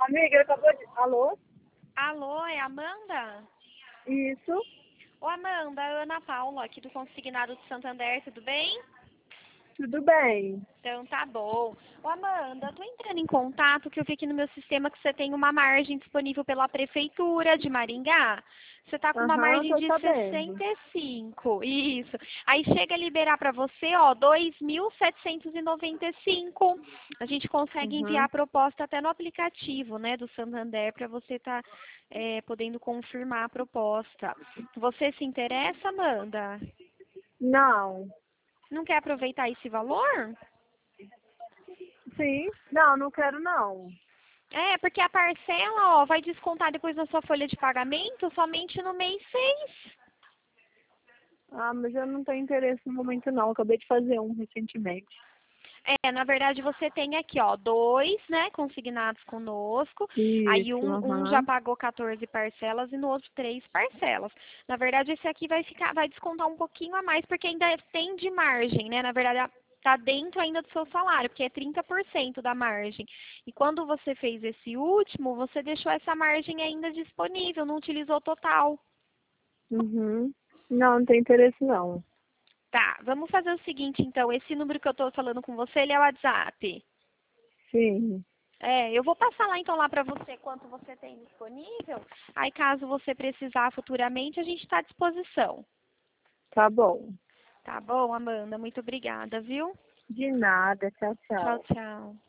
Amiga, acabou de... Alô? Alô, é a Amanda? Isso. Ô Amanda, é a Ana Paula, aqui do Consignado de Santander, tudo bem? Tudo bem. Então tá bom. Ô Amanda, eu tô entrando em contato que eu vi aqui no meu sistema que você tem uma margem disponível pela Prefeitura de Maringá. Você tá com uma Aham, margem tô de sabendo. 65, isso. Aí chega a liberar para você, ó, 2.795. A gente consegue enviar Uhum. a proposta até no aplicativo, né, do Santander, para você estar podendo confirmar a proposta. Você se interessa, Amanda? Não. Não quer aproveitar esse valor? Sim. Não, não quero não. É, porque a parcela, ó, vai descontar depois na sua folha de pagamento somente no mês 6. Ah, mas eu não tenho interesse no momento não. Acabei de fazer um recentemente. É, na verdade você tem aqui, ó, dois, né, consignados conosco. Aí Isso, um já aham. pagou 14 parcelas e no outro 3 parcelas. Na verdade esse aqui vai descontar um pouquinho a mais, porque ainda tem de margem, né? Na verdade tá dentro ainda do seu salário, porque é 30% da margem. E quando você fez esse último, você deixou essa margem ainda disponível, não utilizou total. Uhum. Não, não tenho interesse não. Tá, vamos fazer o seguinte, então. Esse número que eu tô falando com você, ele é o WhatsApp. Sim. É, eu vou passar lá então lá para você quanto você tem disponível. Aí caso você precisar futuramente, a gente está à disposição. Tá bom. Tá bom, Amanda? Muito obrigada, viu? De nada. Tchau, Tchau, tchau. tchau.